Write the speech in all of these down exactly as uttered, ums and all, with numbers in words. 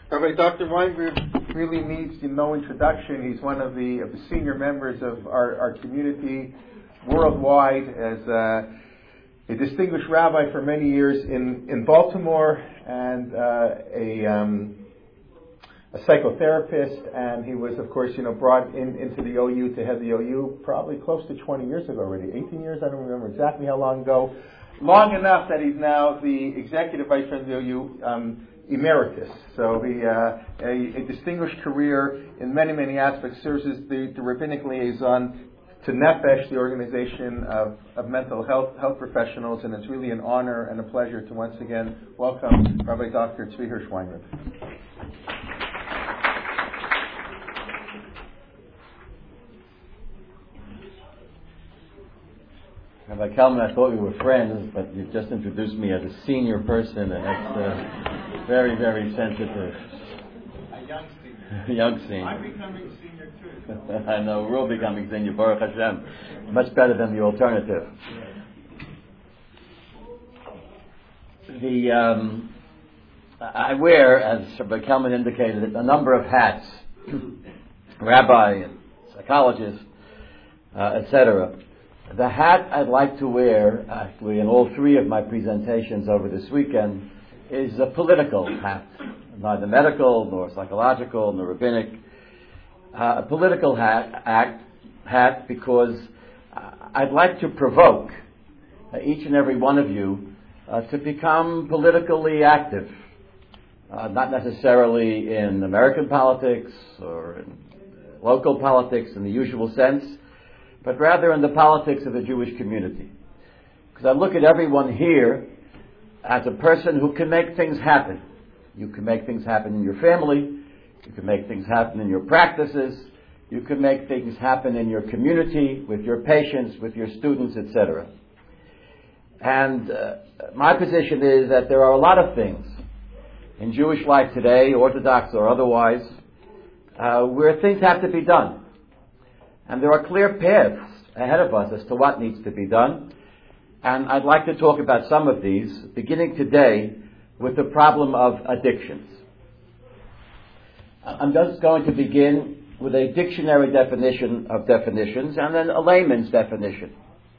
Rabbi Doctor Weinberg really needs no introduction. He's one of the, of the senior members of our, our community worldwide as uh, a distinguished rabbi for many years in, in Baltimore and uh, a, um, a psychotherapist. And he was, of course, you know, brought in, into the O U to head the O U probably close to twenty years ago already, eighteen years, I don't remember exactly how long ago. Long enough that he's now the executive vice president of the O U um, emeritus. So he, uh, a, a distinguished career in many, many aspects, serves as the, the rabbinic liaison to Nefesh, the organization of, of mental health health professionals, and it's really an honor and a pleasure to once again welcome Rabbi Doctor Tzvi Hirsch Weinberg. Rabbi Kalman, I thought we were friends, but you just introduced me as a senior person, and that's uh, very, very sensitive. A young senior. young senior. I'm becoming senior too. I know, we're all becoming senior, Baruch Hashem. Much better than the alternative. The um, I wear, as Rabbi Kalman indicated, a number of hats, rabbi and psychologist, uh, et cetera. The hat I'd like to wear, actually, in all three of my presentations over this weekend, is a political hat. Neither medical, nor psychological, nor rabbinic. Uh, a political hat, act, hat because uh, I'd like to provoke uh, each and every one of you uh, to become politically active. Uh, not necessarily in American politics or in local politics in the usual sense, but rather in the politics of the Jewish community. Because I look at everyone here as a person who can make things happen. You can make things happen in your family, you can make things happen in your practices, you can make things happen in your community, with your patients, with your students, et cetera. And uh, my position is that there are a lot of things in Jewish life today, Orthodox or otherwise, uh, where things have to be done. And there are clear paths ahead of us as to what needs to be done. And I'd like to talk about some of these, beginning today with the problem of addictions. I'm just going to begin with a dictionary definition of definitions and then a layman's definition.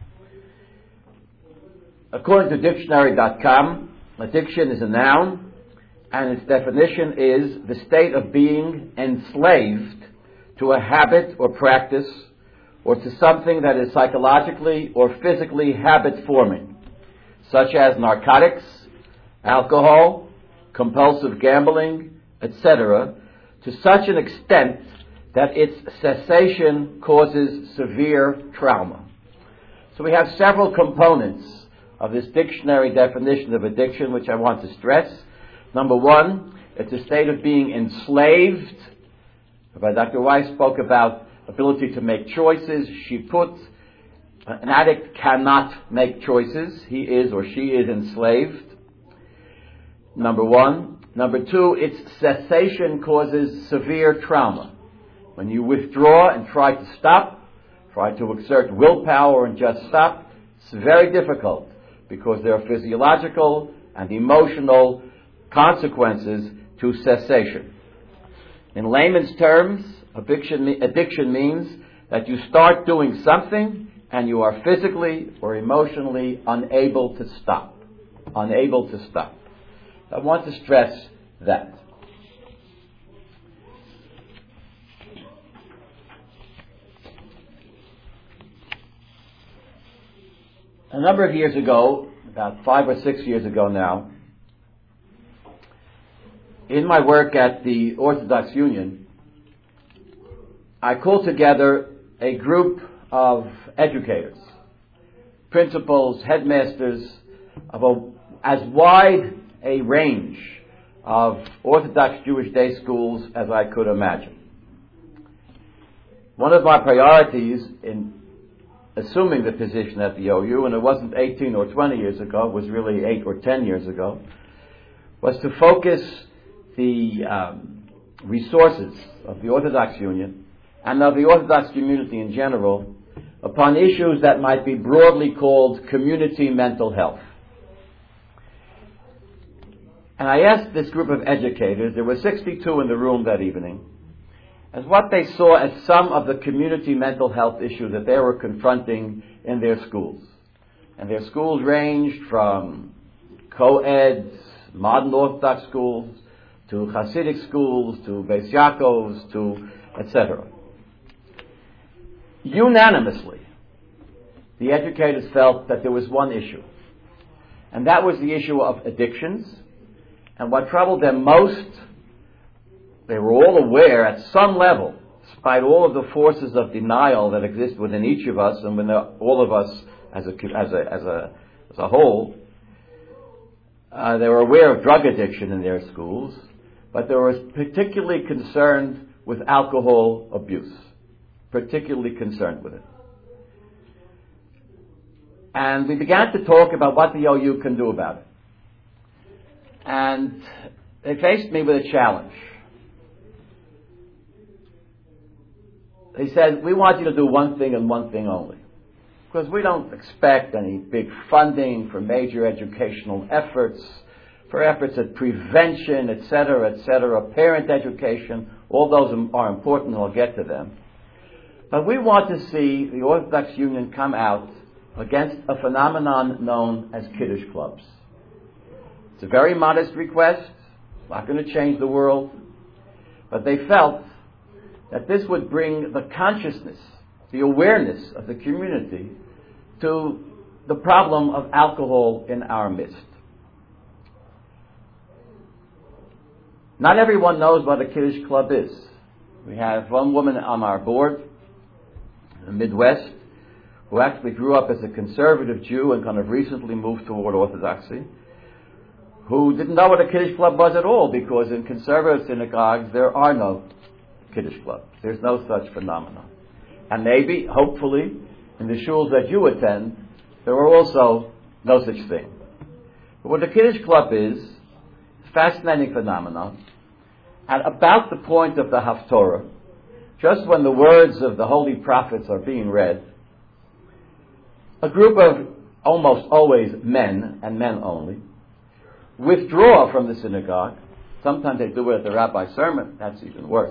According to dictionary dot com, addiction is a noun, and its definition is the state of being enslaved to a habit or practice, or to something that is psychologically or physically habit-forming, such as narcotics, alcohol, compulsive gambling, et cetera, to such an extent that its cessation causes severe trauma. So we have several components of this dictionary definition of addiction which I want to stress. Number one, it's a state of being enslaved. Rabbi Doctor Weiss spoke about ability to make choices. She put, an addict cannot make choices. He is or she is enslaved. Number one. Number two, its cessation causes severe trauma. When you withdraw and try to stop, try to exert willpower and just stop, it's very difficult because there are physiological and emotional consequences to cessation. In layman's terms, addiction, addiction means that you start doing something and you are physically or emotionally unable to stop. Unable to stop. I want to stress that. A number of years ago, about five or six years ago now, in my work at the Orthodox Union, I called together a group of educators, principals, headmasters of a, as wide a range of Orthodox Jewish day schools as I could imagine. One of my priorities in assuming the position at the O U, and it wasn't eighteen or twenty years ago, it was really eight or ten years ago, was to focus the um, resources of the Orthodox Union and of the Orthodox community in general upon issues that might be broadly called community mental health. And I asked this group of educators, there were sixty-two in the room that evening, as what they saw as some of the community mental health issues that they were confronting in their schools. And their schools ranged from co-eds, modern Orthodox schools, to Hasidic schools, to Beis Yaakovs, to et cetera. Unanimously, the educators felt that there was one issue, and that was the issue of addictions. And what troubled them most, they were all aware at some level, despite all of the forces of denial that exist within each of us and within all of us as a, as a, as a, as a whole, uh, they were aware of drug addiction in their schools, but they were particularly concerned with alcohol abuse, particularly concerned with it. And we began to talk about what the O U can do about it. And they faced me with a challenge. They said, we want you to do one thing and one thing only. Because we don't expect any big funding for major educational efforts, for efforts at prevention, et cetera, et cetera, parent education. All those are important, and I'll get to them. But we want to see the Orthodox Union come out against a phenomenon known as Kiddush clubs. It's a very modest request, not going to change the world, but they felt that this would bring the consciousness, the awareness of the community to the problem of alcohol in our midst. Not everyone knows what a Kiddush club is. We have one woman on our board in the Midwest who actually grew up as a conservative Jew and kind of recently moved toward Orthodoxy, who didn't know what a Kiddush club was at all, because in conservative synagogues there are no Kiddush clubs. There's no such phenomenon. And maybe, hopefully, in the shuls that you attend, there are also no such thing. But what a Kiddush club is, a fascinating phenomenon. At about the point of the Haftorah, just when the words of the holy prophets are being read, a group of almost always men, and men only, withdraw from the synagogue. Sometimes they do it at the rabbi's sermon. That's even worse.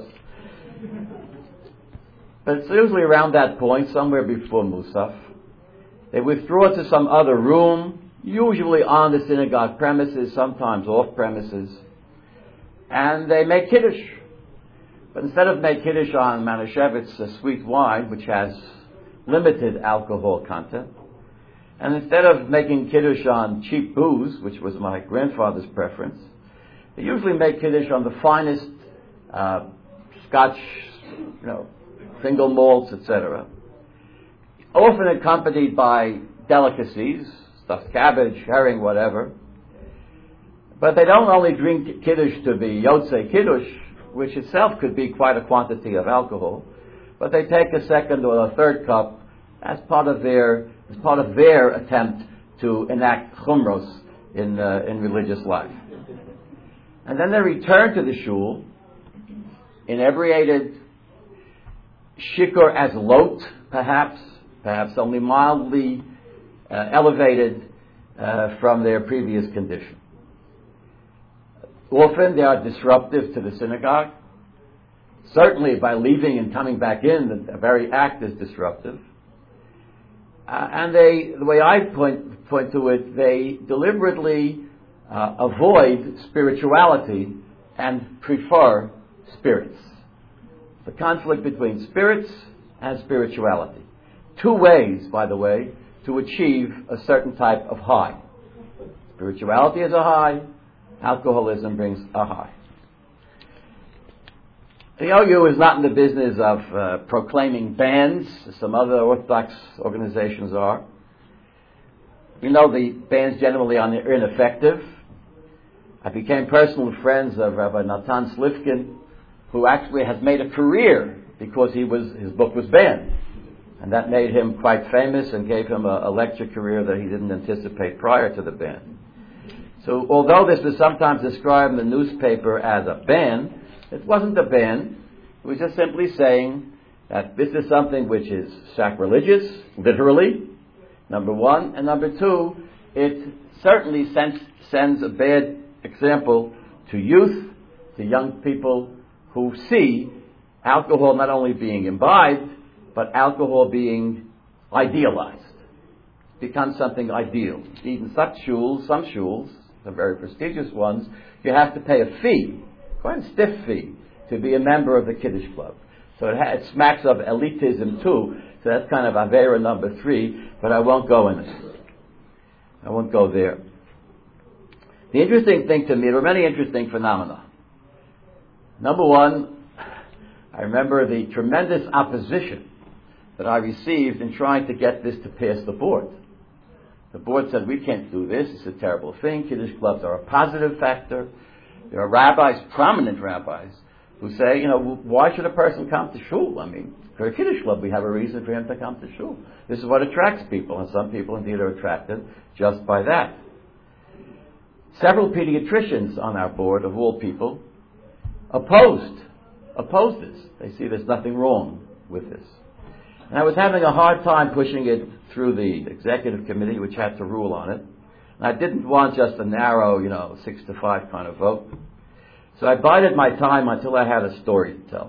But it's usually around that point, somewhere before Musaf. They withdraw to some other room, usually on the synagogue premises, sometimes off premises, and they make Kiddush. But instead of make Kiddush on Manischewitz, a sweet wine, which has limited alcohol content, and instead of making Kiddush on cheap booze, which was my grandfather's preference, they usually make Kiddush on the finest uh, Scotch, you know, single malts, et cetera. Often accompanied by delicacies, stuffed cabbage, herring, whatever. But they don't only drink Kiddush to be Yotzei Kiddush, which itself could be quite a quantity of alcohol, but they take a second or a third cup as part of their as part of their attempt to enact chumros in uh, in religious life. And then they return to the shul, inebriated, shikor as lot, perhaps, perhaps only mildly uh, elevated uh, from their previous condition. Often they are disruptive to the synagogue. Certainly by leaving and coming back in, the very act is disruptive. Uh, and they, the way I point, point to it, they deliberately uh, avoid spirituality and prefer spirits. The conflict between spirits and spirituality. Two ways, by the way, to achieve a certain type of high. Spirituality is a high, alcoholism brings a high. The O U is not in the business of uh, proclaiming bans, as some other Orthodox organizations are. You know the bans generally are ineffective. I became personal friends of Rabbi Natan Slifkin, who actually has made a career because he was his book was banned. And that made him quite famous and gave him a, a lecture career that he didn't anticipate prior to the ban. So although this was sometimes described in the newspaper as a ban, it wasn't a ban. It was just simply saying that this is something which is sacrilegious, literally, number one. And number two, it certainly sends, sends a bad example to youth, to young people who see alcohol not only being imbibed, but alcohol being idealized. It becomes something ideal. Even such shuls, some shuls, the very prestigious ones, you have to pay a fee, quite a stiff fee, to be a member of the Kiddush Club. So it, ha- it smacks of elitism too, so that's kind of Avera number three, but I won't go in it. I won't go there. The interesting thing to me, there were many interesting phenomena. Number one, I remember the tremendous opposition that I received in trying to get this to pass the board. The board said, we can't do this, it's a terrible thing, Kiddush clubs are a positive factor. There are rabbis, prominent rabbis, who say, you know, why should a person come to shul? I mean, for a Kiddush club, we have a reason for him to come to shul. This is what attracts people, and some people indeed are attracted just by that. Several pediatricians on our board, of all people, opposed, opposed this. They see there's nothing wrong with this. And I was having a hard time pushing it through the executive committee, which had to rule on it. And I didn't want just a narrow, you know, six to five kind of vote. So I bided my time until I had a story to tell.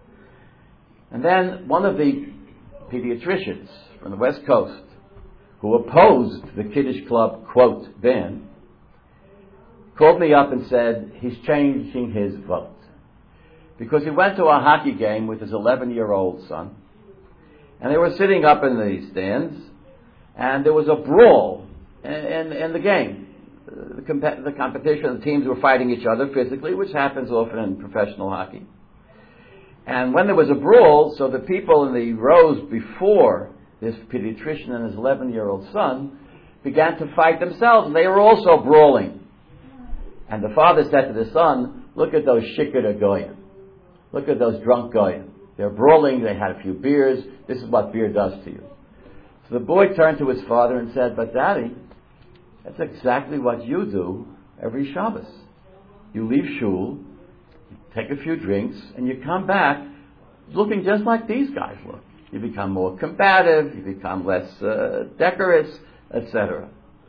And then one of the pediatricians from the West Coast, who opposed the Kiddush Club, quote, ban, called me up and said he's changing his vote. Because he went to a hockey game with his eleven-year-old son, and they were sitting up in the stands, and there was a brawl in, in, in the game. The, comp- the competition, the teams were fighting each other physically, which happens often in professional hockey. And when there was a brawl, so the people in the rows before this pediatrician and his eleven-year-old son began to fight themselves, and they were also brawling. And the father said to the son, look at those shikar goyim. Look at those drunk goyim. They're brawling, they had a few beers. This is what beer does to you. So the boy turned to his father and said, but Daddy, that's exactly what you do every Shabbos. You leave shul, you take a few drinks, and you come back looking just like these guys look. You become more combative, you become less uh, decorous, et cetera.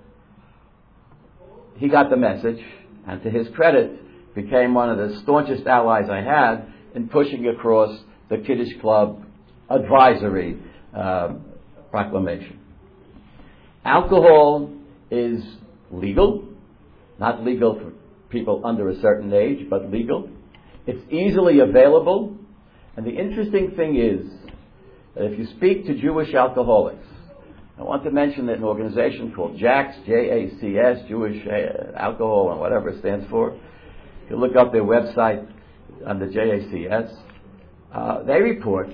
He got the message, and to his credit, became one of the staunchest allies I had in pushing across the Kiddush Club advisory uh, proclamation. Alcohol is legal, not legal for people under a certain age, but legal. It's easily available, and the interesting thing is that if you speak to Jewish alcoholics, I want to mention that an organization called JACS, J A C S, Jewish uh, Alcohol and whatever it stands for. If you look up their website under J A C S, uh, they report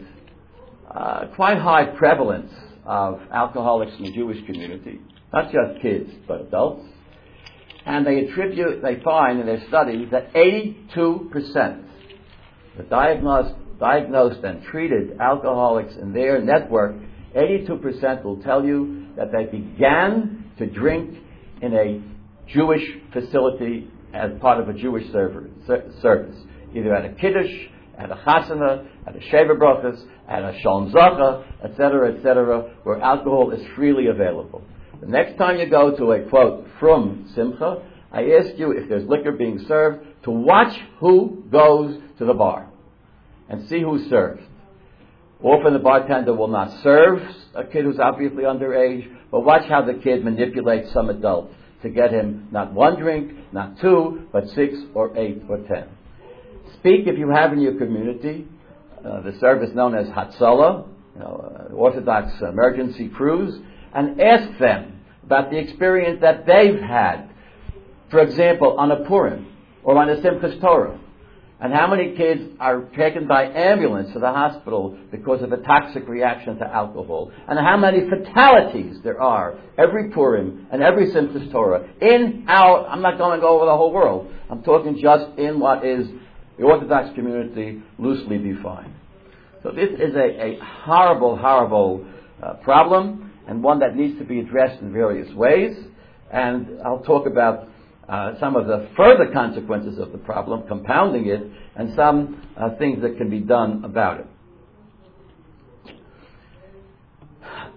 uh, quite high prevalence of alcoholics in the Jewish community, not just kids, but adults. And they attribute, they find in their studies that eighty-two percent of diagnosed, diagnosed and treated alcoholics in their network, eighty-two percent will tell you that they began to drink in a Jewish facility as part of a Jewish server, service, either at a Kiddush, at a Chasana, at a Sheva Brachas, at a Shalom Zacha, et cetera, et cetera, where alcohol is freely available. The next time you go to a, quote, from Simcha, I ask you, if there's liquor being served, to watch who goes to the bar and see who's served. Often the bartender will not serve a kid who's obviously underage, but watch how the kid manipulates some adult to get him not one drink, not two, but six or eight or ten. Speak, if you have in your community, uh, the service known as Hatzalah, you know, uh, Orthodox emergency crews, and ask them about the experience that they've had, for example, on a Purim or on a Simchas Torah. And how many kids are taken by ambulance to the hospital because of a toxic reaction to alcohol? And how many fatalities there are every Purim and every Simchas Torah in our, I'm not going to go over the whole world, I'm talking just in what is the Orthodox community loosely defined. So this is a, a horrible, horrible uh, problem, and one that needs to be addressed in various ways. And I'll talk about Uh, some of the further consequences of the problem, compounding it, and some uh, things that can be done about it.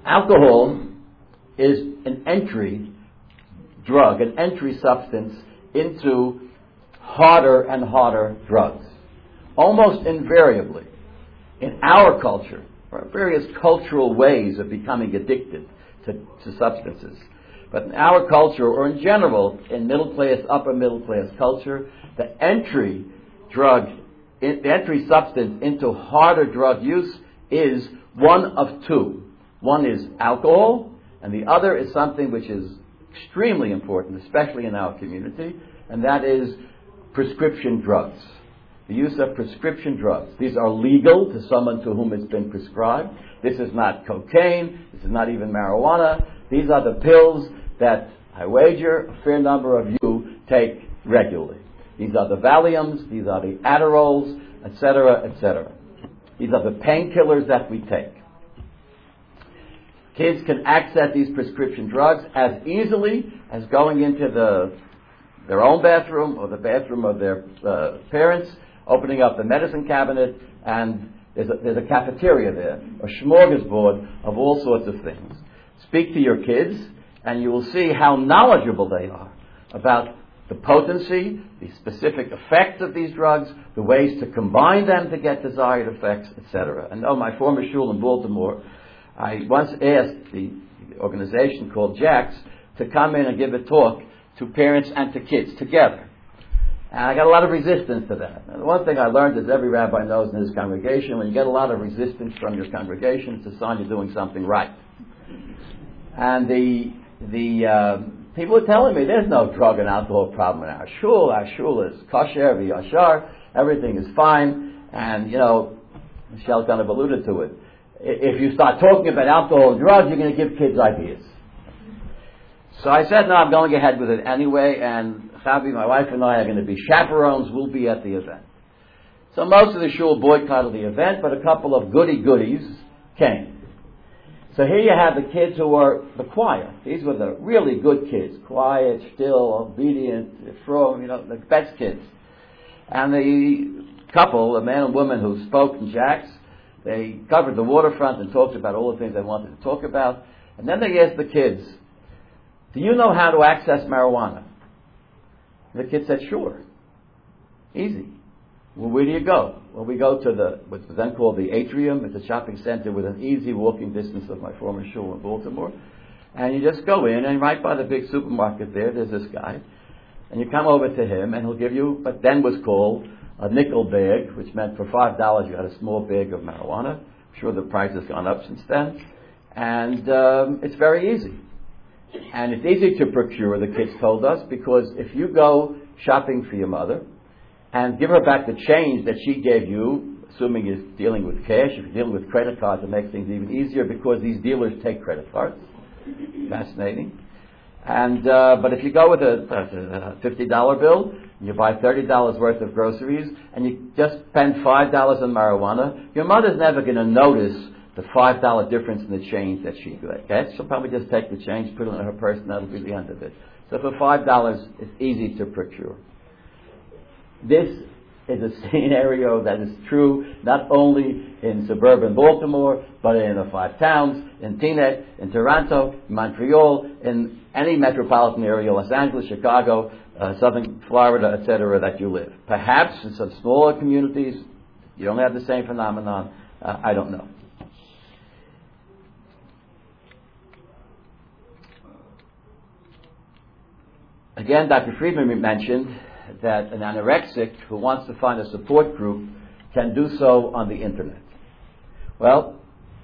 Alcohol is an entry drug, an entry substance into harder and harder drugs. Almost invariably, in our culture, there are various cultural ways of becoming addicted to, to substances. But in our culture, or in general, in middle class, upper middle class culture, the entry drug, the entry substance into harder drug use is one of two. One is alcohol, and the other is something which is extremely important, especially in our community, and that is prescription drugs. The use of prescription drugs. These are legal to someone to whom it's been prescribed. This is not cocaine. This is not even marijuana. These are the pills that, I wager, a fair number of you take regularly. These are the Valiums. These are the Adderols, et cetera, et cetera. These are the painkillers that we take. Kids can access these prescription drugs as easily as going into the their own bathroom or the bathroom of their uh, parents, opening up the medicine cabinet, and there's a, there's a cafeteria there, a smorgasbord of all sorts of things. Speak to your kids, and you will see how knowledgeable they are about the potency, the specific effects of these drugs, the ways to combine them to get desired effects, et cetera. And oh, my former shul in Baltimore, I once asked the organization called Jax to come in and give a talk to parents and to kids together. And I got a lot of resistance to that. And the one thing I learned is every rabbi knows in his congregation, when you get a lot of resistance from your congregation, it's a sign you're doing something right. And the the uh, people were telling me there's no drug and alcohol problem in our shul. Our shul is kosher, v'yashar, everything is fine. And, you know, Michelle kind of alluded to it. If you start talking about alcohol and drugs, you're going to give kids ideas. So I said, no, I'm going ahead with it anyway, and Chavi, my wife, and I are going to be chaperones. We'll be at the event. So most of the shul boycotted the event, but a couple of goody-goodies came. So here you have the kids who were the choir. These were the really good kids, quiet, still, obedient, from, you know, the best kids. And the couple, a man and woman who spoke in Jax, they covered the waterfront and talked about all the things they wanted to talk about. And then they asked the kids, do you know how to access marijuana? And the kid said, sure. Easy. Well, where do you go? Well, we go to the, what's then called the Atrium. It's a shopping center within easy walking distance of my former shul in Baltimore. And you just go in, and right by the big supermarket there, there's this guy. And you come over to him, and he'll give you what then was called a nickel bag, which meant for five dollars you had a small bag of marijuana. I'm sure the price has gone up since then. And um, it's very easy. And it's easy to procure, the kids told us, because if you go shopping for your mother and give her back the change that she gave you, assuming you're dealing with cash, if you're dealing with credit cards, it makes things even easier because these dealers take credit cards. Fascinating. And uh, but if you go with a, a fifty dollar bill, and you buy thirty dollars worth of groceries, and you just spend five dollars on marijuana, your mother's never going to notice the five dollar difference in the change that she gets. She'll probably just take the change, put it in her purse, and that'll be the end of it. So for five dollars, it's easy to procure. This is a scenario that is true not only in suburban Baltimore, but in the five towns, in Teaneck, in Toronto, in Montreal, in any metropolitan area, Los Angeles, Chicago, uh, southern Florida, et cetera, that you live. Perhaps in some smaller communities, you don't have the same phenomenon. Uh, I don't know. Again, Doctor Friedman mentioned that an anorexic who wants to find a support group can do so on the internet. Well,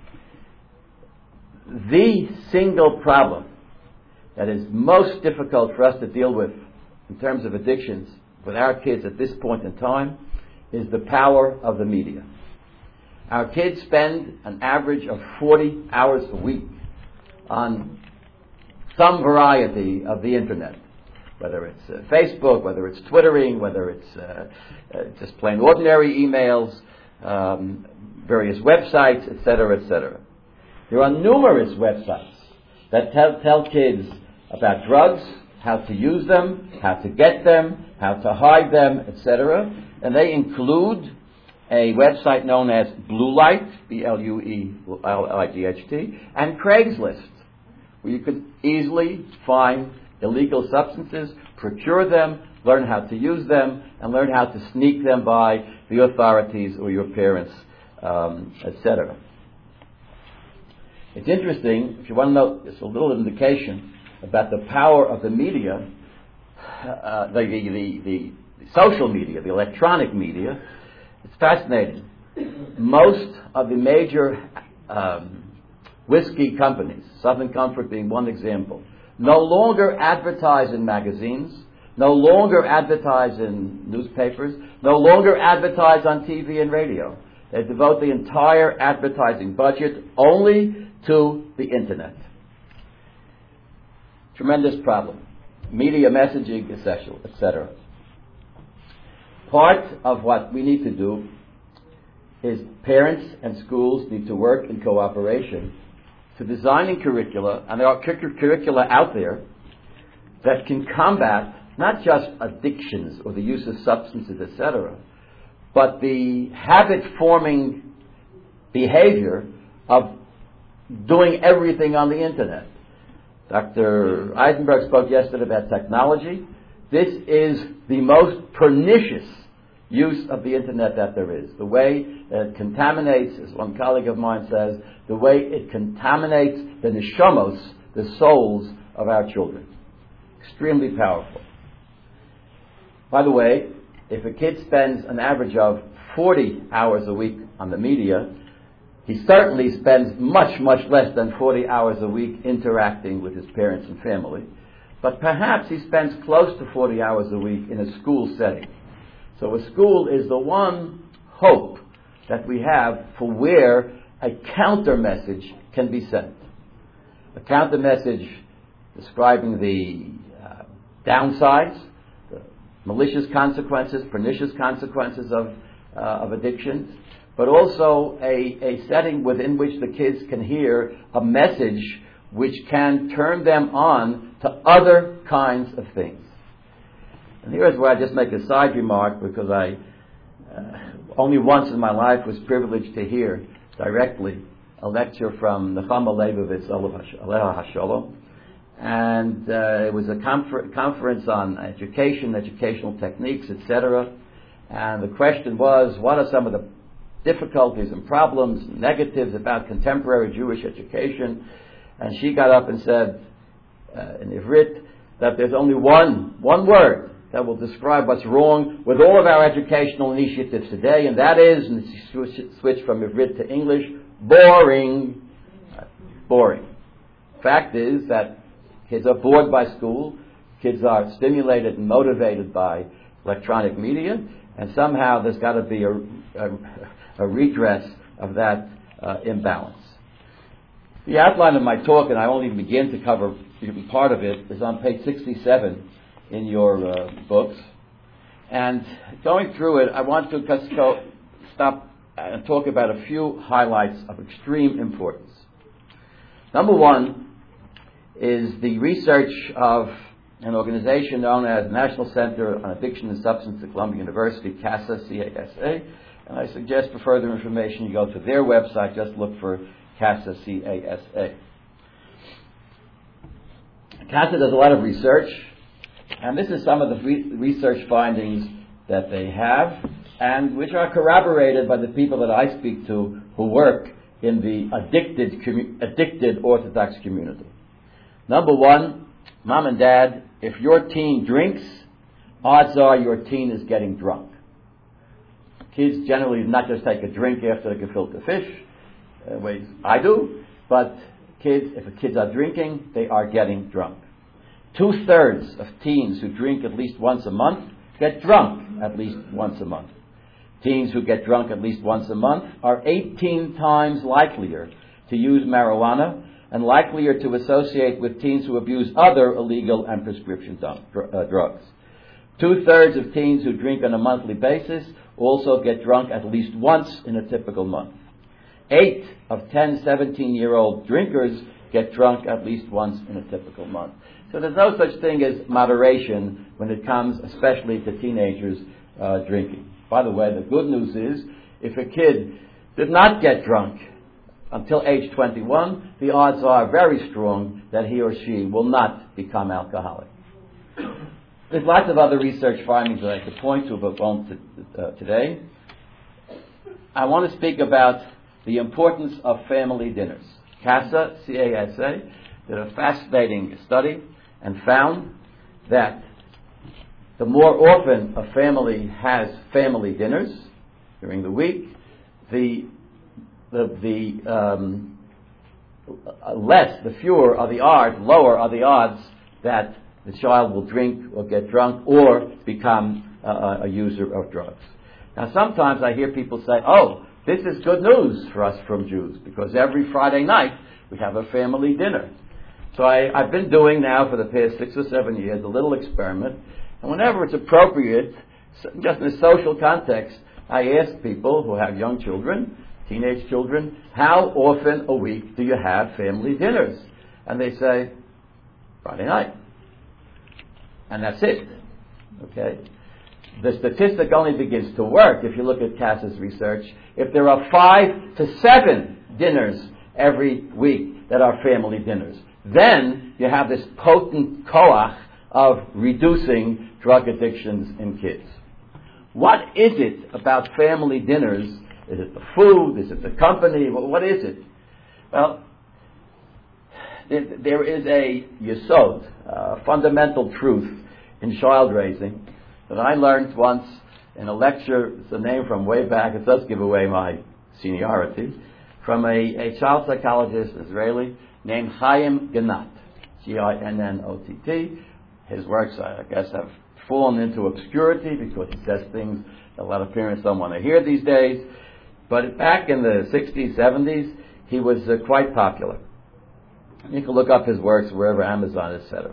the single problem that is most difficult for us to deal with in terms of addictions with our kids at this point in time is the power of the media. Our kids spend an average of forty hours a week on some variety of the internet. Whether it's uh, Facebook, whether it's Twittering, whether it's uh, uh, just plain ordinary emails, um, various websites, et cetera, et cetera. There are numerous websites that tell, tell kids about drugs, how to use them, how to get them, how to hide them, et cetera. And they include a website known as Blue Light, B L U E L I G H T, and Craigslist, where you can easily find illegal substances, procure them, learn how to use them, and learn how to sneak them by the authorities or your parents, um, et cetera. It's interesting, if you want to know, it's a little indication about the power of the media, uh, the, the, the, the social media, the electronic media. It's fascinating. Most of the major um, whiskey companies, Southern Comfort being one example, no longer advertise in magazines, no longer advertise in newspapers, no longer advertise on T V and radio. They devote the entire advertising budget only to the internet. Tremendous problem. Media messaging, et cetera. Part of what we need to do is parents and schools need to work in cooperation to designing curricula, and there are cur- curricula out there that can combat not just addictions or the use of substances, et cetera, but the habit-forming behavior of doing everything on the internet. Doctor Eisenberg spoke yesterday about technology. This is the most pernicious use of the internet that there is. The way that it contaminates, as one colleague of mine says, the way it contaminates the neshamos, the souls of our children. Extremely powerful. By the way, if a kid spends an average of forty hours a week on the media, he certainly spends much, much less than forty hours a week interacting with his parents and family. But perhaps he spends close to forty hours a week in a school setting. So a school is the one hope that we have for where a counter message can be sent. A counter message describing the uh, downsides, the malicious consequences, pernicious consequences of, uh, of addictions, but also a, a setting within which the kids can hear a message which can turn them on to other kinds of things. And here's where I just make a side remark, because I uh, only once in my life was privileged to hear directly a lecture from Nechama Leibovitz, Aleha Hasholom, and uh, it was a confer- conference on education, educational techniques, et cetera. And the question was, what are some of the difficulties and problems, and negatives about contemporary Jewish education? And she got up and said uh, in Ivrit that there's only one one word that will describe what's wrong with all of our educational initiatives today, and that is, and she switched from Ivrit to English, boring. Uh, boring. Fact is that kids are bored by school, kids are stimulated and motivated by electronic media, and somehow there's got to be a, a, a redress of that uh, imbalance. The outline of my talk, and I only begin to cover even part of it, is on page sixty-seven in your uh, books. And going through it, I want to just go stop and talk about a few highlights of extreme importance. Number one is the research of an organization known as National Center on Addiction and Substance at Columbia University, CASA, C A S A. And I suggest for further information you go to their website, just look for CASA, C A S A. CASA does a lot of research, and this is some of the re- research findings that they have, and which are corroborated by the people that I speak to who work in the addicted, commu- addicted Orthodox community. Number one, mom and dad, if your teen drinks, odds are your teen is getting drunk. Kids generally not just take a drink after they gefilte fish, uh, ways I do, but kids, if the kids are drinking, they are getting drunk. Two-thirds of teens who drink at least once a month get drunk at least once a month. Teens who get drunk at least once a month are eighteen times likelier to use marijuana and likelier to associate with teens who abuse other illegal and prescription dr- uh, drugs. Two-thirds of teens who drink on a monthly basis also get drunk at least once in a typical month. Eight of ten seventeen-year-old drinkers get drunk at least once in a typical month. So there's no such thing as moderation when it comes especially to teenagers uh, drinking. By the way, the good news is if a kid did not get drunk until age twenty-one, the odds are very strong that he or she will not become alcoholic. There's lots of other research findings that I could point to, but won't t- uh, today. I want to speak about the importance of family dinners. CASA, C A S A, did a fascinating study and found that the more often a family has family dinners during the week, the the, the um, less, the fewer are the odds, lower are the odds that the child will drink or get drunk or become uh, a user of drugs. Now, sometimes I hear people say, "Oh, this is good news for us from Jews because every Friday night we have a family dinner." So I, I've been doing now for the past six or seven years a little experiment, and whenever it's appropriate, just in a social context, I ask people who have young children, teenage children, how often a week do you have family dinners? And they say, Friday night. And that's it. Okay? The statistic only begins to work if you look at CASA's research. If there are five to seven dinners every week that are family dinners, then you have this potent koach of reducing drug addictions in kids. What is it about family dinners? Is it the food? Is it the company? What is it? Well, there is a yesod, a fundamental truth in child raising that I learned once in a lecture. It's a name from way back. It does give away my seniority. From a, a child psychologist, Israeli, named Chaim Ginott, G I N N O T T. His works, I guess, have fallen into obscurity because he says things that a lot of parents don't want to hear these days. But back in the sixties, seventies, he was uh, quite popular. You can look up his works wherever, Amazon, et cetera.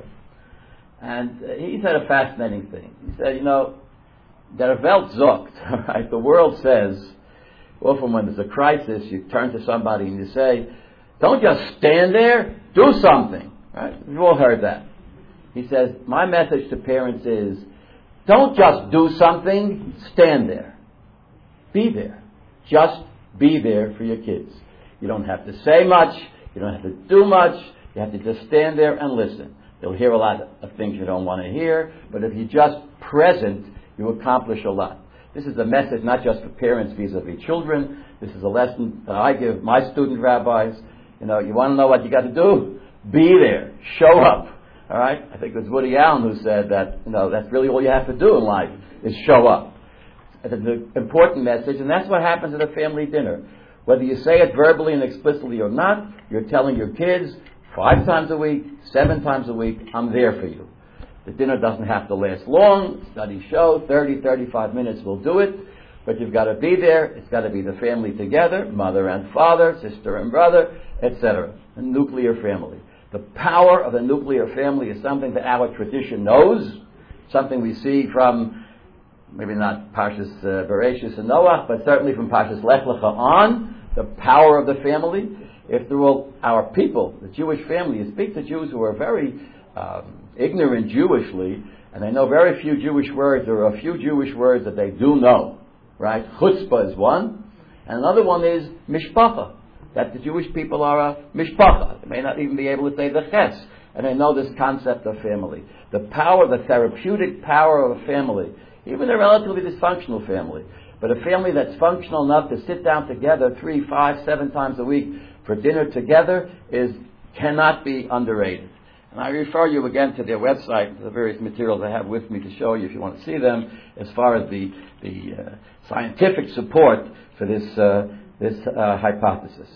And uh, he said a fascinating thing. He said, you know, der Welt sagt, right, the world says, often when there's a crisis, you turn to somebody and you say, don't just stand there, do something. Right? We've all heard that. He says, my message to parents is, don't just do something, stand there. Be there. Just be there for your kids. You don't have to say much, you don't have to do much, you have to just stand there and listen. They'll hear a lot of things you don't want to hear, but if you're just present, you accomplish a lot. This is a message not just for parents vis-a-vis children. This is a lesson that I give my student rabbis. You know, you want to know what you got to do? Be there. Show up. All right? I think it was Woody Allen who said that, you know, that's really all you have to do in life is show up. It's an important message, and that's what happens at a family dinner. Whether you say it verbally and explicitly or not, you're telling your kids five times a week, seven times a week, I'm there for you. The dinner doesn't have to last long. Studies show thirty, thirty-five minutes will do it. But you've got to be there. It's got to be the family together, mother and father, sister and brother, et cetera. A nuclear family. The power of the nuclear family is something that our tradition knows, something we see from, maybe not Parshas uh, Bereshis and Noah, but certainly from Parshas Lech Lecha on, the power of the family. If there were our people, the Jewish family, you speak to Jews who are very um, ignorant Jewishly, and they know very few Jewish words. There are a few Jewish words that they do know, right? Chutzpah is one, and another one is mishpacha, that the Jewish people are a mishpacha. They may not even be able to say the ches, and they know this concept of family. The power, the therapeutic power of a family, even a relatively dysfunctional family, but a family that's functional enough to sit down together three, five, seven times a week for dinner together is cannot be underrated. And I refer you again to their website, the various materials I have with me to show you if you want to see them, as far as the the uh, scientific support for this uh, this uh, hypothesis.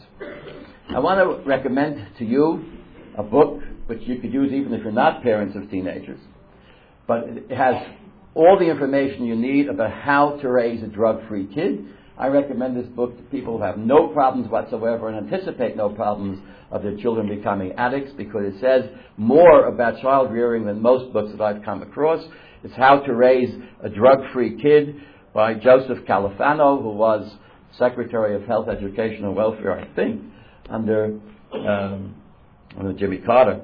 I want to recommend to you a book which you could use even if you're not parents of teenagers, but it has all the information you need about how to raise a drug-free kid. I recommend this book to people who have no problems whatsoever and anticipate no problems of their children becoming addicts, because it says more about child rearing than most books that I've come across. It's How to Raise a Drug-Free Kid by Joseph Califano, who was Secretary of Health, Education, and Welfare, I think, under, um, under Jimmy Carter.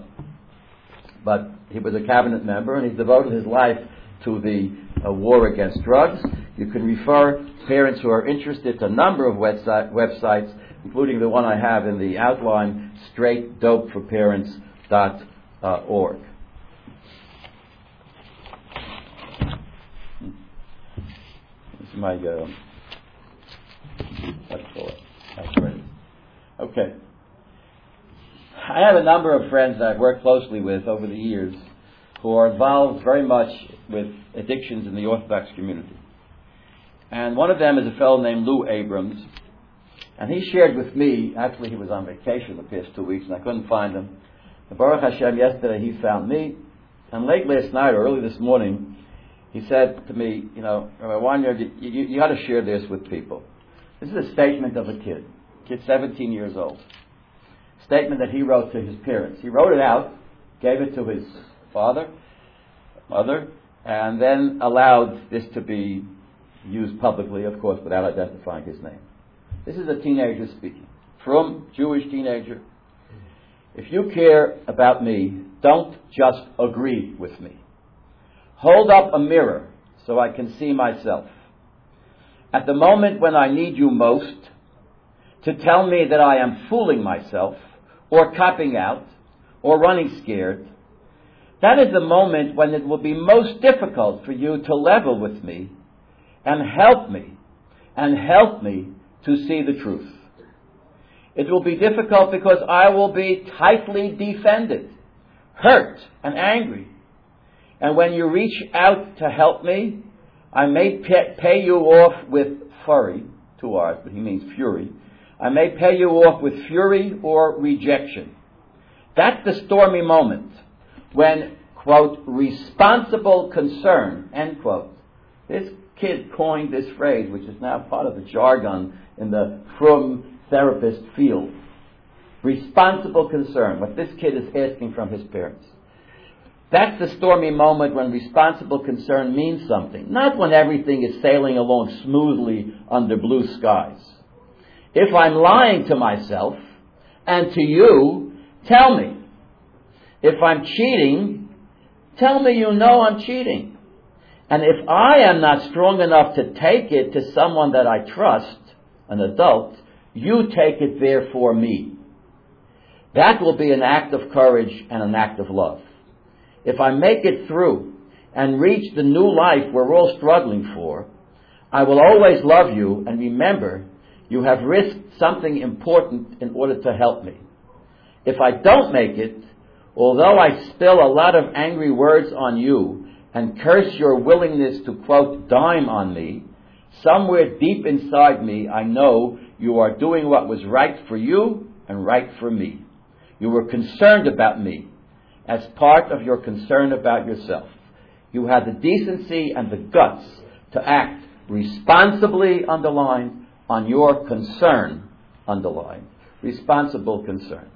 But he was a cabinet member, and he's devoted his life to the uh, war against drugs. You can refer parents who are interested to a number of website, websites, including the one I have in the outline, straight dope for parents dot org. my uh, let's call it. That's ready. Okay. I have a number of friends that I've worked closely with over the years who are involved very much with addictions in the Orthodox community. And one of them is a fellow named Lou Abrams. And he shared with me, actually he was on vacation the past two weeks and I couldn't find him. But Baruch Hashem, yesterday he found me. And late last night or early this morning, he said to me, you know, Rabbi Winer, you, you, you got to share this with people. This is a statement of a kid, kid seventeen years old. Statement that he wrote to his parents. He wrote it out, gave it to his father, mother, and then allowed this to be used publicly, of course, without identifying his name. This is a teenager speaking. From Jewish teenager. If you care about me, don't just agree with me. Hold up a mirror so I can see myself. At the moment when I need you most, to tell me that I am fooling myself, or copping out, or running scared, that is the moment when it will be most difficult for you to level with me and help me, and help me to see the truth. It will be difficult because I will be tightly defended, hurt and angry. And when you reach out to help me, I may pay, pay you off with fury, two R's, but he means fury. I may pay you off with fury or rejection. That's the stormy moment when, quote, responsible concern, end quote. This kid coined this phrase, which is now part of the jargon in the frum therapist field. Responsible concern, what this kid is asking from his parents. That's the stormy moment when responsible concern means something. Not when everything is sailing along smoothly under blue skies. If I'm lying to myself and to you, tell me. If I'm cheating, tell me you know I'm cheating. And if I am not strong enough to take it to someone that I trust, an adult, you take it there for me. That will be an act of courage and an act of love. If I make it through and reach the new life we're all struggling for, I will always love you and remember you have risked something important in order to help me. If I don't make it, although I spill a lot of angry words on you and curse your willingness to, quote, dime on me, somewhere deep inside me I know you are doing what was right for you and right for me. You were concerned about me as part of your concern about yourself. You had the decency and the guts to act responsibly, underlined, on your concern, underlined. Responsible concern.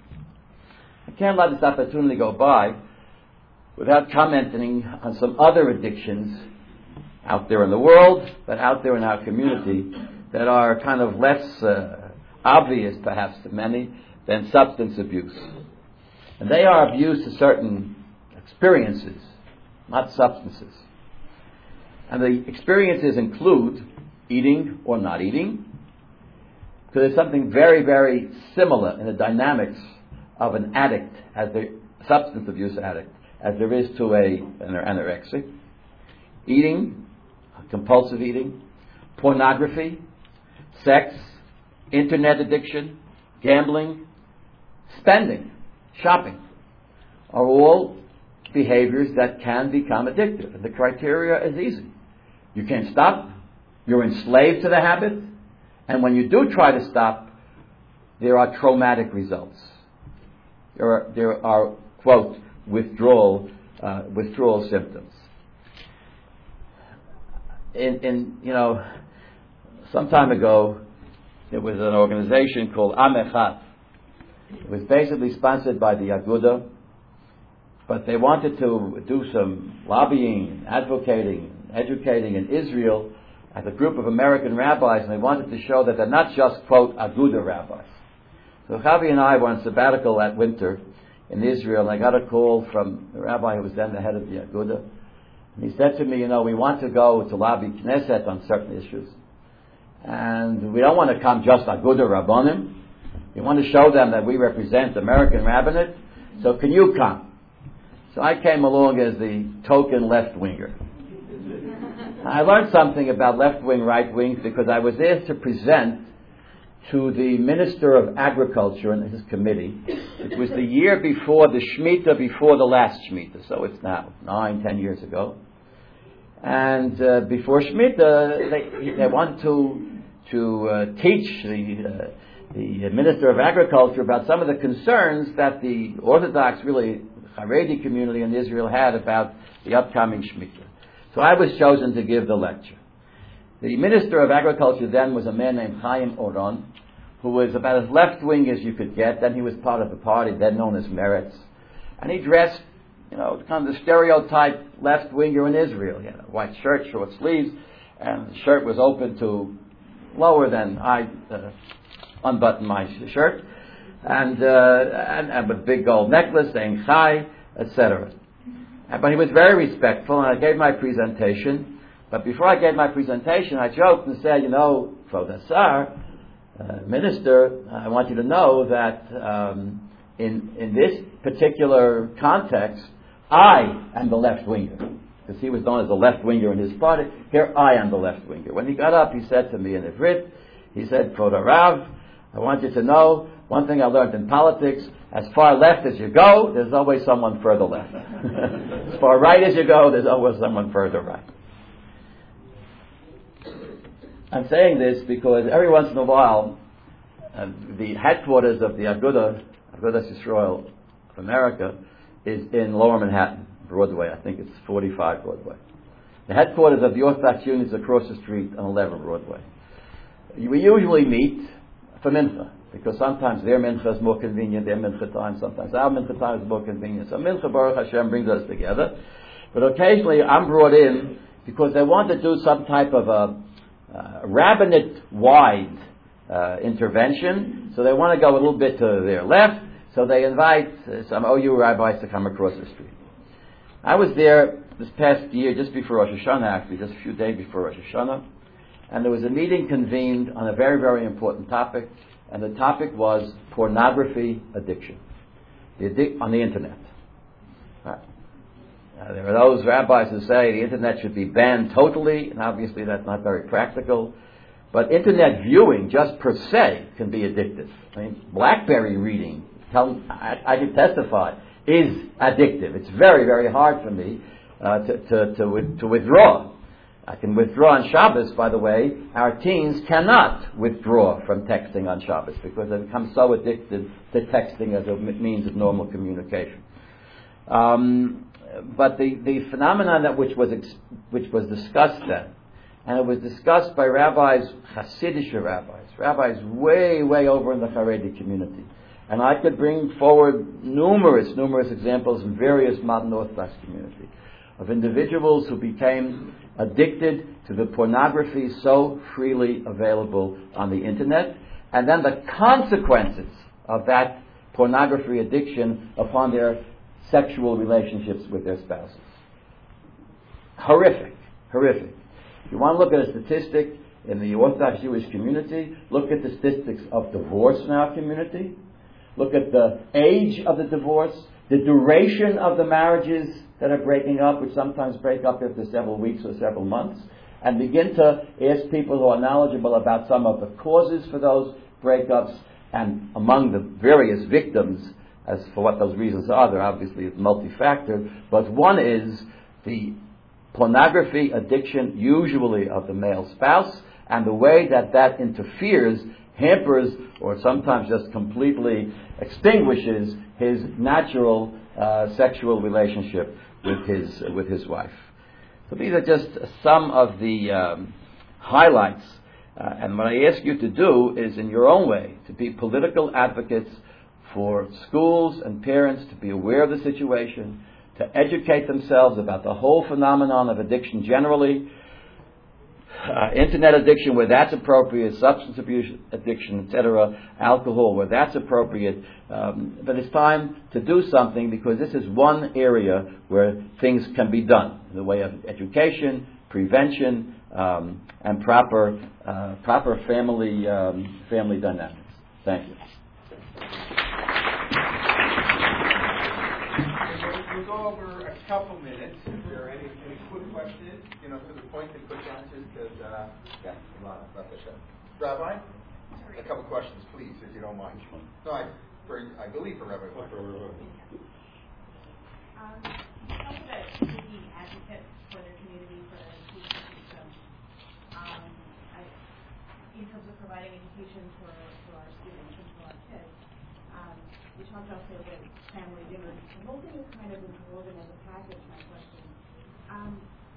I can't let this opportunity go by without commenting on some other addictions out there in the world, but out there in our community, that are kind of less uh, obvious, perhaps, to many than substance abuse. And they are abused to certain experiences, not substances. And the experiences include eating or not eating, because there's something very, very similar in the dynamics of an addict, as the substance abuse addict, as there is to a, an anorexic. Eating, compulsive eating, pornography, sex, internet addiction, gambling, spending, shopping, are all behaviors that can become addictive. And the criteria is easy. You can't stop. You're enslaved to the habit. And when you do try to stop, there are traumatic results. There are, there are quote, withdrawal, uh, withdrawal symptoms. In, in, you know, some time ago, there was an organization called Am Echad. It was basically sponsored by the Aguda, but they wanted to do some lobbying, advocating, educating in Israel as a group of American rabbis, and they wanted to show that they're not just, quote, Aguda rabbis. So Javi and I were on sabbatical that winter in Israel, and I got a call from the rabbi who was then the head of the Aguda. And he said to me, you know, we want to go to lobby Knesset on certain issues. And we don't want to come just Aguda Rabbonim. We want to show them that we represent American rabbinate. So can you come? So I came along as the token left-winger. I learned something about left-wing, right-wing, because I was there to present to the Minister of Agriculture and his committee. It was the year before the Shemitah, before the last Shemitah, so it's now nine, ten years ago. And uh, before Shemitah, they, they wanted to to uh, teach the uh, the Minister of Agriculture about some of the concerns that the Orthodox, really Haredi community in Israel had about the upcoming Shemitah. So I was chosen to give the lecture. The Minister of Agriculture then was a man named Chaim Oron, who was about as left-wing as you could get. Then he was part of the party then known as Meretz. And he dressed, you know, kind of the stereotype left-winger in Israel. He had a white shirt, short sleeves, and the shirt was open to lower than I uh, unbuttoned my shirt, and, uh, and, and with a big gold necklace saying Chai, et cetera. But he was very respectful, and I gave my presentation. But before I gave my presentation, I joked and said, you know, Kvod Hasar, uh, Minister, I want you to know that um, in in this particular context, I am the left-winger. Because he was known as the left-winger in his party. Here, I am the left-winger. When he got up, he said to me in Ivrit, he said, Kvod Harav, I want you to know, one thing I learned in politics, as far left as you go, there's always someone further left. As far right as you go, there's always someone further right. I'm saying this because every once in a while, uh, the headquarters of the Agudah, Agudas Yisrael of America, is in Lower Manhattan, Broadway. I think it's forty-five Broadway. The headquarters of the Orthodox Union is across the street on eleven Broadway. We usually meet for mincha, because sometimes their mincha is more convenient, their mincha time, sometimes our mincha time is more convenient. So mincha, Baruch Hashem, brings us together. But occasionally I'm brought in because they want to do some type of a uh, rabbinate-wide uh, intervention, so they want to go a little bit to their left, so they invite uh, some O U rabbis to come across the street. I was there this past year, just before Rosh Hashanah, actually, just a few days before Rosh Hashanah, and there was a meeting convened on a very, very important topic, and the topic was pornography addiction the addic- on the internet. Right. Now, there are those rabbis who say the internet should be banned totally, and obviously that's not very practical. But internet viewing, just per se, can be addictive. I mean, BlackBerry reading, tell, I, I can testify, is addictive. It's very, very hard for me uh, to, to, to, to withdraw. I can withdraw on Shabbos, by the way. Our teens cannot withdraw from texting on Shabbos because they become so addicted to texting as a means of normal communication. Um, but the, the phenomenon that which was ex- which was discussed then, and it was discussed by rabbis, Hasidic rabbis, rabbis way, way over in the Haredi community. And I could bring forward numerous, numerous examples in various modern Orthodox communities of individuals who became addicted to the pornography so freely available on the internet, and then the consequences of that pornography addiction upon their sexual relationships with their spouses. Horrific, horrific. If you want to look at a statistic in the Orthodox Jewish community, look at the statistics of divorce in our community, look at the age of the divorce, the duration of the marriages that are breaking up, which sometimes break up after several weeks or several months, and begin to ask people who are knowledgeable about some of the causes for those breakups, and among the various victims, as for what those reasons are, they're obviously multi-factor, but one is the pornography addiction, usually of the male spouse, and the way that that interferes, hampers, or sometimes just completely extinguishes his natural uh, sexual relationship with his uh, with his wife. So these are just some of the um, highlights. Uh, and what I ask you to do is, in your own way, to be political advocates for schools and parents to be aware of the situation, to educate themselves about the whole phenomenon of addiction generally, uh, internet addiction where that's appropriate, substance abuse addiction, et cetera, alcohol where that's appropriate. Um, but it's time to do something, because this is one area where things can be done in the way of education, prevention, um, and proper uh, proper family um, family dynamics. Thank you. we'll go over a couple minutes. If there are any, any quick questions, you know, to the point, and quick answers, because, uh, yeah, a lot, lot to show. Rabbi, a couple questions, please, if you don't mind. No, I, for, I believe for Rabbi Weiner. Um, you talk about being advocates for their community, for their education system. Um, I, in terms of providing education for, for our students and for our kids, um, you talked also about family dinners. The whole thing is kind of woven as a package, my question. Um,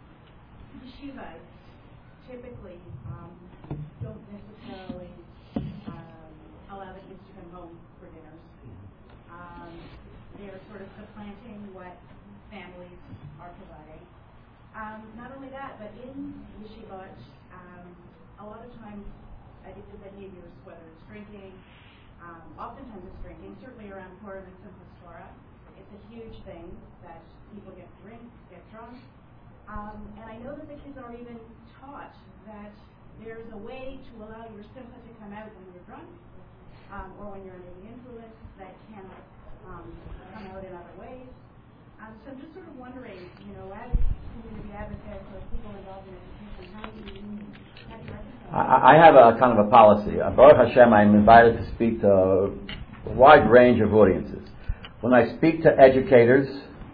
yeshivas typically um, don't necessarily um, allow the kids to come home for dinners. Um, they're sort of supplanting what families are providing. Um, not only that, but in yeshivot, um, a lot of times addictive behaviors, whether it's drinking, um, oftentimes it's drinking, certainly around Purim and Simchas Torah, it's a huge thing that people get drink, get drunk. Um, and I know that the kids are even taught that there's a way to allow your simcha to come out when you're drunk, um, or when you're under the influence, that cannot um, come out in other ways. Um, so I'm just sort of wondering, you know, as community advocates or people involved in education, how do you, how do you reconcile? I, I have a kind of a policy. Uh, Baruch Hashem, I'm invited to speak to a wide range of audiences. When I speak to educators,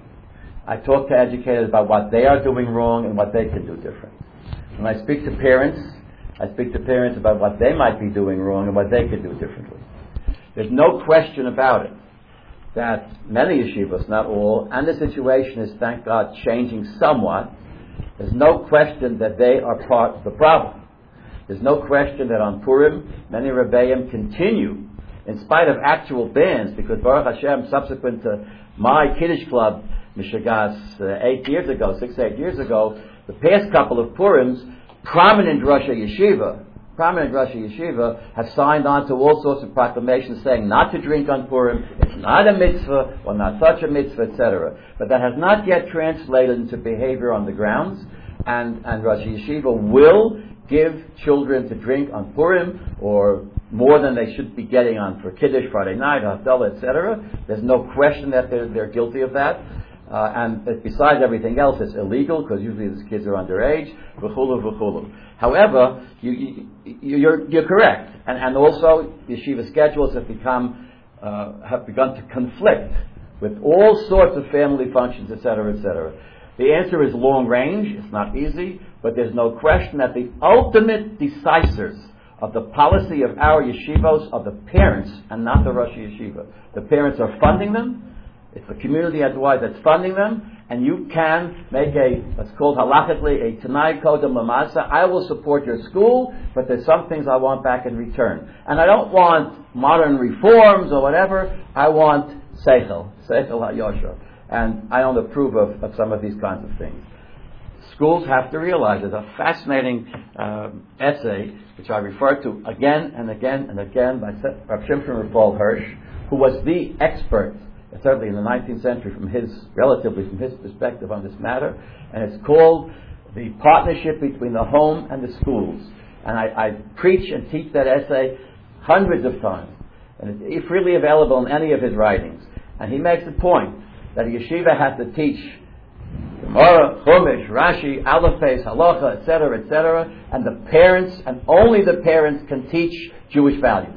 I talk to educators about what they are doing wrong and what they can do different. When I speak to parents, I speak to parents about what they might be doing wrong and what they could do differently. There's no question about it that many yeshivas, not all, and the situation is, thank God, changing somewhat. There's no question that they are part of the problem. There's no question that on Purim, many Rebbeim continue, in spite of actual bans, because Baruch Hashem, subsequent to my Kiddush Club, Mishigas, uh, eight years ago, six, eight years ago, the past couple of Purims, prominent Rosh Yeshiva, prominent Rosh Yeshiva have signed on to all sorts of proclamations saying not to drink on Purim, it's not a mitzvah, or not such a mitzvah, et cetera. But that has not yet translated into behavior on the grounds, and, and Rosh Yeshiva will give children to drink on Purim, or more than they should be getting on for Kiddush, Friday night, Havdalah, et cetera. There's no question that they're, they're guilty of that. Uh, and besides everything else, it's illegal, because usually these kids are underage, v'chulu, v'chulu. However, you, you, you're, you're correct. And, and also, yeshiva schedules have become, uh, have begun to conflict with all sorts of family functions, et cetera, et cetera. The answer is long range. It's not easy, but there's no question that the ultimate decisors of the policy of our yeshivos are the parents and not the Rosh Yeshiva. The parents are funding them. It's the community otherwise that's funding them, and you can make a, what's called halachically, a Tanai Kodem Lamasa. I will support your school, but there's some things I want back in return. And I don't want modern reforms or whatever. I want Seichel, Seichel HaYosher. And I don't approve of, of some of these kinds of things. Schools have to realize there's a fascinating um, essay, which I refer to again and again and again by Rav Shimshon Raphael Hirsch, who was the expert, certainly in the nineteenth century, from his, relatively from his perspective on this matter, and it's called The Partnership Between the Home and the Schools. And I, I preach and teach that essay hundreds of times, and it's freely available in any of his writings. And he makes the point that a yeshiva has to teach Gemara, Chumash, Rashi, Aleph, Halacha, et cetera, et cetera, and the parents, and only the parents, can teach Jewish values.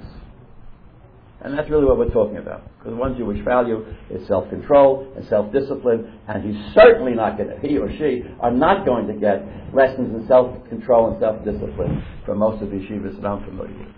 And that's really what we're talking about. Because one Jewish value is self-control and self-discipline, and he's certainly not going to, he or she, are not going to get lessons in self-control and self-discipline from most of the yeshivas that I'm familiar with.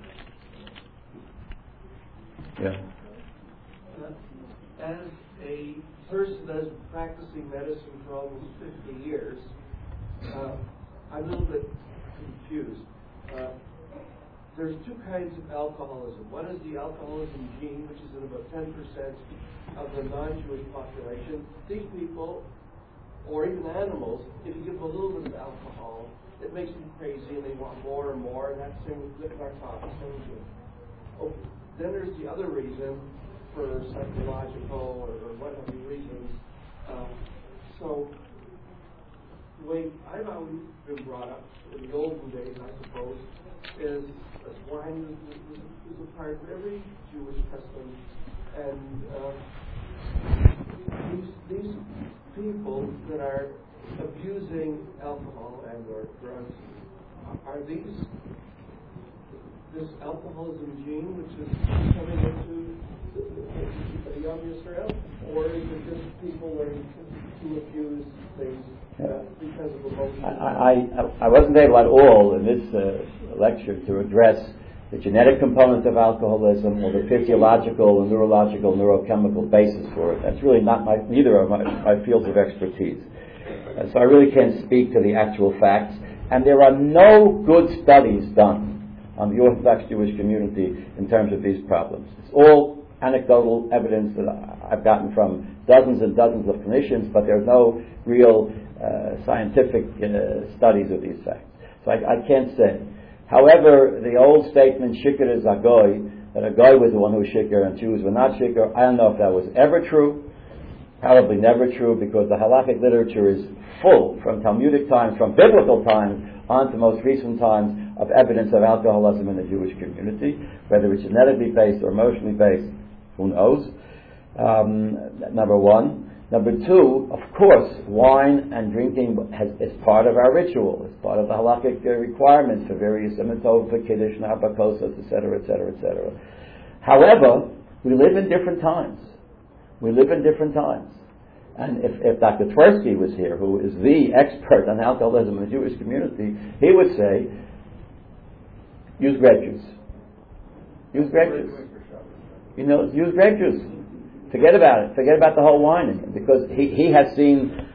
Yeah. Uh, as a person that's been practicing medicine for almost fifty years, uh, I'm a little bit confused. Uh, There's two kinds of alcoholism. One is the alcoholism gene, which is in about ten percent of the non-Jewish population. These people, or even animals, if you give them a little bit of alcohol, it makes them crazy and they want more and more, and that's the same with narcotics. Oh, then there's the other reason, for psychological or, or what have you reasons. Um, so, the way I've always been brought up, in the olden days, I suppose, is that wine is, is, is a part of every Jewish custom, and uh, these, these people that are abusing alcohol and or drugs, are these this alcoholism gene which is coming into a young Israel, or is it just people learning to, to abuse things uh, because of emotion? I, I, I wasn't able at all in this uh, lecture to address the genetic component of alcoholism or the physiological and neurological, neurochemical basis for it. That's really not my, neither of my, my fields of expertise. Uh, so I really can't speak to the actual facts. And there are no good studies done on the Orthodox Jewish community in terms of these problems. It's all anecdotal evidence that I've gotten from dozens and dozens of clinicians, but there's no real uh, scientific uh, studies of these facts. So I, I can't say. However, the old statement, shikar is a goy, that a goy was the one who was shikar and Jews were not shikar, I don't know if that was ever true. Probably never true, because the halakhic literature is full, from Talmudic times, from biblical times, on to most recent times, of evidence of alcoholism in the Jewish community, whether it's genetically based or emotionally based, who knows? Um, number one. Number two, of course, wine and drinking has, is part of our ritual. It's part of the halakhic uh, requirements for various imitov, for kiddush, narbakosas, et cetera, et cetera, et cetera. However, we live in different times. We live in different times. And if, if Doctor Tversky was here, who is the expert on alcoholism in the Jewish community, he would say, use grape juice. Use grape juice. You know, use grape juice. Forget about it. Forget about the whole wine. Because he, he has seen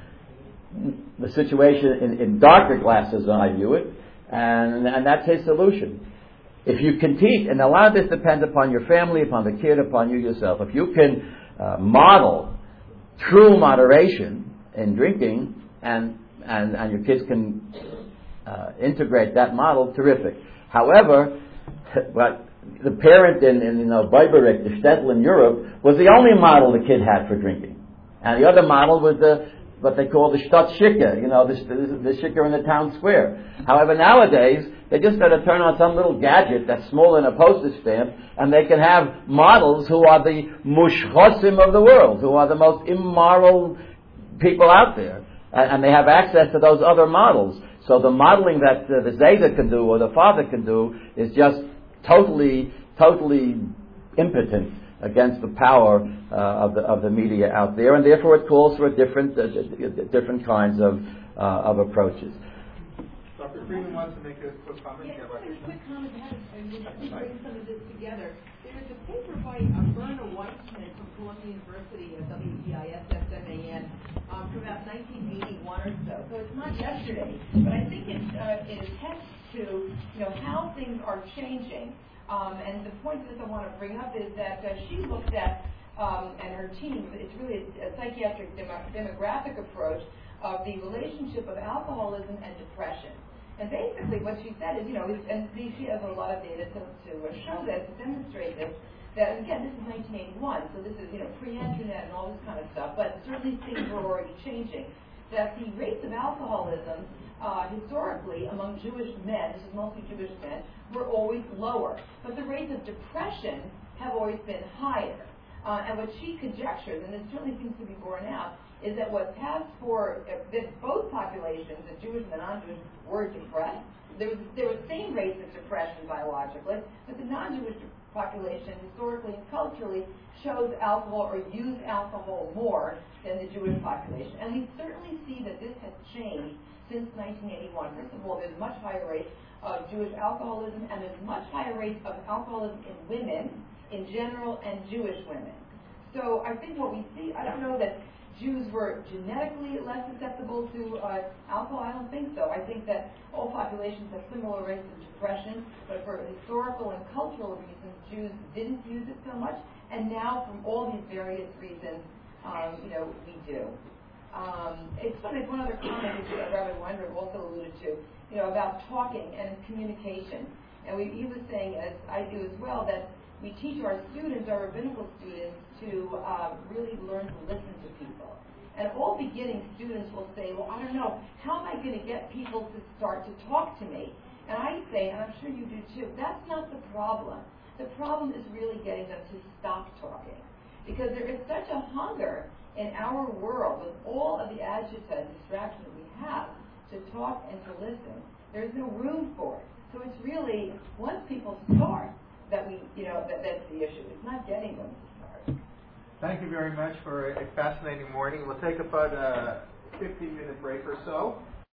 the situation in, in darker glasses than I view it, and, and that's his solution. If you can teach, and a lot of this depends upon your family, upon the kid, upon you yourself. If you can uh, model true moderation in drinking, and and, and your kids can uh, integrate that model, terrific. However, but the parent in, in you know Biberich, the shtetl in Europe, was the only model the kid had for drinking, and the other model was the what they call the shtat shikar, you know, the, the, the shikar in the town square. However, nowadays they just got to turn on some little gadget that's smaller than a postage stamp, and they can have models who are the mushchosim of the world, who are the most immoral people out there, and, and they have access to those other models. So the modeling that uh, the Zayda can do or the father can do is just totally, totally impotent against the power uh, of the of the media out there, and therefore it calls for a different uh, different kinds of uh, of approaches. Doctor Freeman wants to make a quick comment. Yeah, just a quick comment. And just bring some of this together. There was a paper by uh, Berna Weissman from Columbia University at W G I S S M A N um, from about nineteen eighty-one or so. So it's not yesterday, but I think it uh, it attests to you know how things are changing. Um, and the point that I want to bring up is that uh, she looked at, um, and her team, it's really a, a psychiatric demo- demographic approach of the relationship of alcoholism and depression. And basically what she said is, you know, and she has a lot of data to, to show this, to demonstrate this, that, again, this is nineteen eighty-one, so this is, you know, pre-internet and all this kind of stuff, but certainly things were already changing. That the rates of alcoholism Uh, historically, among Jewish men, this is mostly Jewish men, were always lower. But the rates of depression have always been higher. Uh, and what she conjectures, and it certainly seems to be borne out, is that what passed for uh, that both populations, the Jewish and the non-Jewish, were depressed. There was there were same rates of depression biologically, but the non-Jewish population, historically and culturally, chose alcohol or used alcohol more than the Jewish population. And we certainly see that this has changed since nineteen eighty-one. First of all, there's much higher rates of Jewish alcoholism, and there's much higher rates of alcoholism in women in general and Jewish women. So I think what we see, I don't know that Jews were genetically less susceptible to uh, alcohol. I don't think so. I think that all populations have similar rates of depression, but for historical and cultural reasons, Jews didn't use it so much, and now from all these various reasons, um, you know, we do. Um, it's funny, one other comment that Rabbi Weinberg also alluded to, you know, about talking and communication. And we, he was saying, as I do as well, that we teach our students, our rabbinical students, to uh, really learn to listen to people. And at all beginning, students will say, well, I don't know, how am I going to get people to start to talk to me? And I say, and I'm sure you do too, that's not the problem. The problem is really getting them to stop talking. Because there is such a hunger in our world with all of the agita and distraction that we have to talk and to listen. There's no room for it. So it's really, once people start, that we, you know, that, that's the issue. It's not getting them to start. Thank you very much for a fascinating morning. We'll take about a fifteen minute break or so.